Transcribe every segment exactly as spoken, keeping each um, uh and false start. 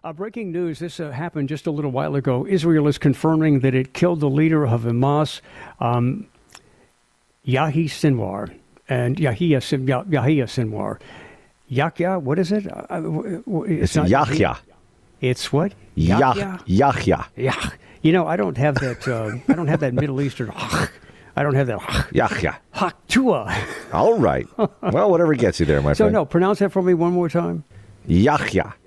Uh, breaking news, this uh, happened just a little while ago. Israel is confirming that it killed the leader of Hamas, um, Yahya Sinwar, and Yahya, Sin- Yah- Yahya Sinwar. Yahya, what is it? Uh, it's it's Yahya. It's what? Yahya. Yahya. Yeah. You know, I don't have that. Uh, I don't have that Middle Eastern. I don't have that. Yahya. Haktua. All right. Well, whatever gets you there, my so, friend. So, no, pronounce that for me one more time. Yahya.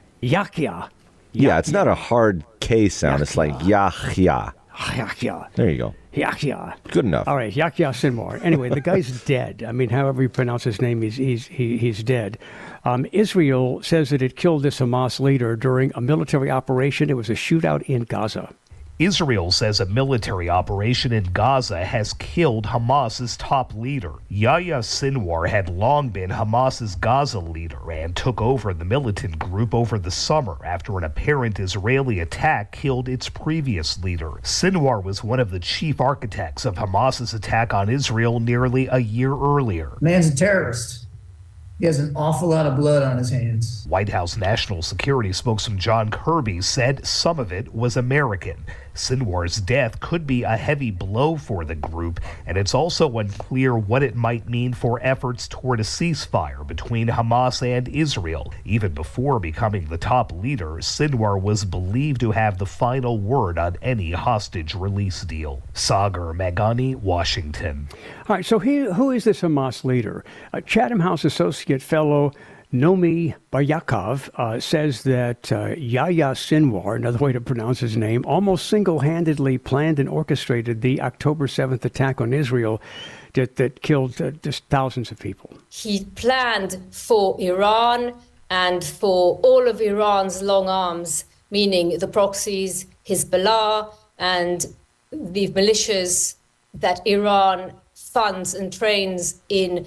Yahya. Yeah, it's not a hard K sound. Yahya. It's like Yahya. Yahya. There you go. Yahya. Good enough. All right, Yahya Sinwar. Anyway, the guy's dead. I mean, however you pronounce his name, he's he's he, he's dead. Um, Israel says that it killed this Hamas leader during a military operation. It was a shootout in Gaza. Israel says a military operation in Gaza has killed Hamas's top leader. Yahya Sinwar had long been Hamas's Gaza leader and took over the militant group over the summer after an apparent Israeli attack killed its previous leader. Sinwar was one of the chief architects of Hamas's attack on Israel nearly a year earlier. Man's a terrorist. He has an awful lot of blood on his hands. White House National Security spokesman John Kirby said some of it was American. Sinwar's death could be a heavy blow for the group, and it's also unclear what it might mean for efforts toward a ceasefire between Hamas and Israel. Even before becoming the top leader, Sinwar was believed to have the final word on any hostage release deal. Sagar Meghani, Washington. All right, so he, who is this Hamas leader? Uh, Chatham House Associate Fellow Nomi Baryakov uh, says that uh, Yahya Sinwar, another way to pronounce his name, almost single-handedly planned and orchestrated the October seventh attack on Israel that, that killed uh, just thousands of people. He planned for Iran and for all of Iran's long arms, meaning the proxies, Hezbollah, and the militias that Iran funds and trains in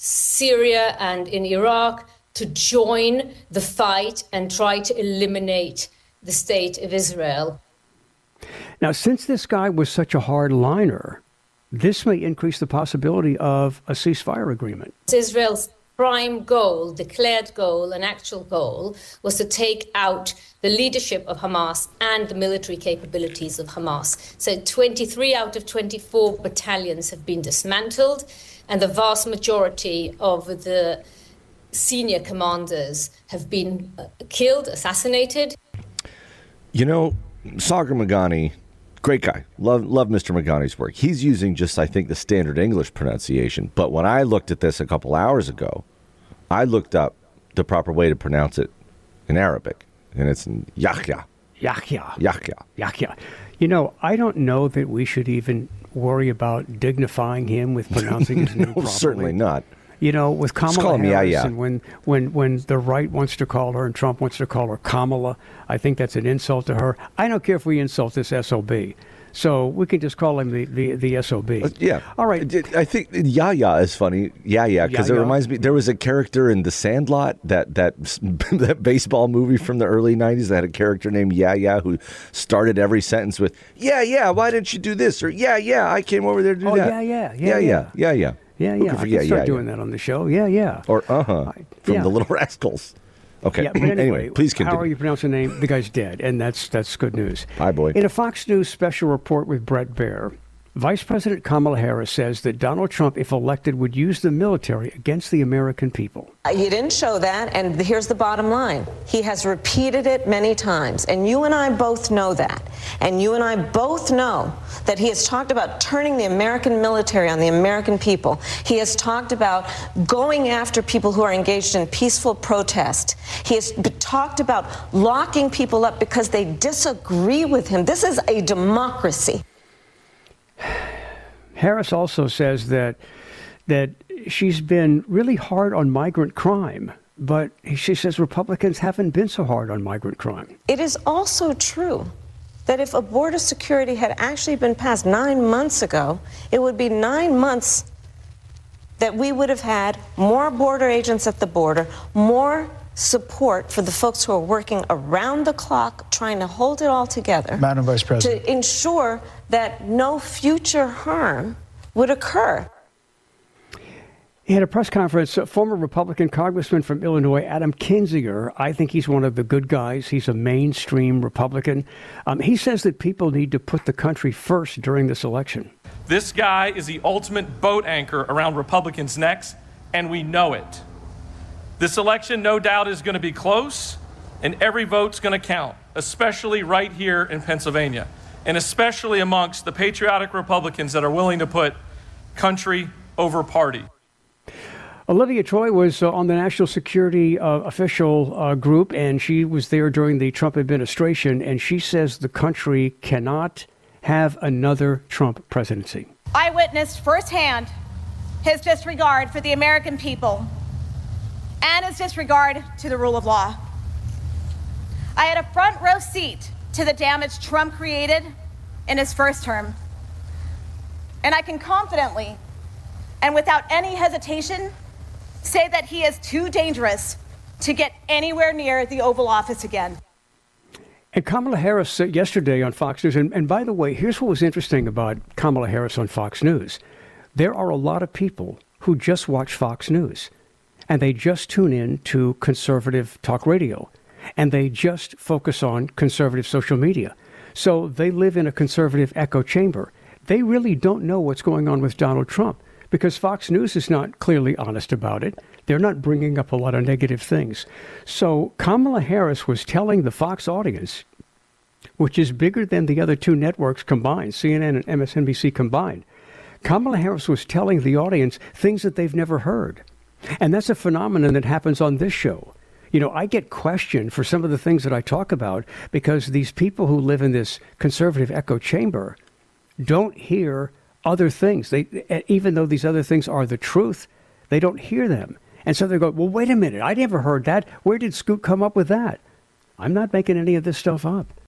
Syria and in Iraq, to join the fight and try to eliminate the state of Israel. Now, since this guy was such a hardliner, this may increase the possibility of a ceasefire agreement. Israel's prime goal, declared goal, and actual goal was to take out the leadership of Hamas and the military capabilities of Hamas. So twenty-three out of twenty-four battalions have been dismantled, and the vast majority of the senior commanders have been uh, killed, assassinated. You know, Sagar Meghani, great guy. Love love Mister Meghani's work. He's using just, I think, the standard English pronunciation. But when I looked at this a couple hours ago, I looked up the proper way to pronounce it in Arabic. And it's Yahya. Yahya. Yahya. Yahya. You know, I don't know that we should even worry about dignifying him with pronouncing his name no, properly. Certainly not. You know, with Kamala him, Harris, yeah, yeah. and when, when, when the right wants to call her and Trump wants to call her Kamala, I think that's an insult to her. I don't care if we insult this S O B. So we can just call him the, the, the S O B. Uh, yeah. All right. I think Yahya is funny. Yeah, yeah, because it reminds me, there was a character in The Sandlot, that that that baseball movie from the early nineties that had a character named Yahya who started every sentence with, yeah, yeah, why didn't you do this? Or, yeah, yeah, I came over there to do oh, that. yeah, yeah, yeah, yeah, yeah, yeah, yeah. yeah. Yeah, yeah. I can yeah, start yeah, doing yeah. that on the show. Yeah, yeah. Or uh-huh, from yeah. The Little Rascals. Okay. Yeah, but anyway, anyway, please continue. How are you pronouncing the name? The guy's dead, and that's that's good news. Hi, boy. In a Fox News special report with Brett Baer, Vice President Kamala Harris says that Donald Trump, if elected, would use the military against the American people. He didn't show that, and here's the bottom line. He has repeated it many times, and you and I both know that. And you and I both know that he has talked about turning the American military on the American people. He has talked about going after people who are engaged in peaceful protest. He has talked about locking people up because they disagree with him. This is a democracy. Harris also says that that she's been really hard on migrant crime, but she says Republicans haven't been so hard on migrant crime. It is also true that if a border security had actually been passed nine months ago, it would be nine months that we would have had more border agents at the border, more support for the folks who are working around the clock trying to hold it all together. Madam Vice President. To ensure that no future harm would occur. He had a press conference. Uh, former Republican Congressman from Illinois, Adam Kinzinger, I think he's one of the good guys. He's a mainstream Republican. Um, he says that people need to put the country first during this election. This guy is the ultimate boat anchor around Republicans' necks, and we know it. This election, no doubt, is going to be close, and every vote's going to count, especially right here in Pennsylvania, and especially amongst the patriotic Republicans that are willing to put country over party. Olivia Troy was uh, on the national security uh, official uh, group, and she was there during the Trump administration, and she says the country cannot have another Trump presidency. I witnessed firsthand his disregard for the American people and his disregard to the rule of law. I had a front row seat to the damage Trump created in his first term. And I can confidently and without any hesitation say that he is too dangerous to get anywhere near the Oval Office again. And Kamala Harris uh, yesterday on Fox News, and, and by the way, here's what was interesting about Kamala Harris on Fox News. There are a lot of people who just watch Fox News, and they just tune in to conservative talk radio, and they just focus on conservative social media. So they live in a conservative echo chamber. They really don't know what's going on with Donald Trump, because Fox News is not clearly honest about it. They're not bringing up a lot of negative things. So Kamala Harris was telling the Fox audience, which is bigger than the other two networks combined, C N N and M S N B C combined, Kamala Harris was telling the audience things that they've never heard. And that's a phenomenon that happens on this show. You know, I get questioned for some of the things that I talk about because these people who live in this conservative echo chamber don't hear other things. They, even though these other things are the truth, they don't hear them. And so they go, well, wait a minute. I never heard that. Where did Scoot come up with that? I'm not making any of this stuff up.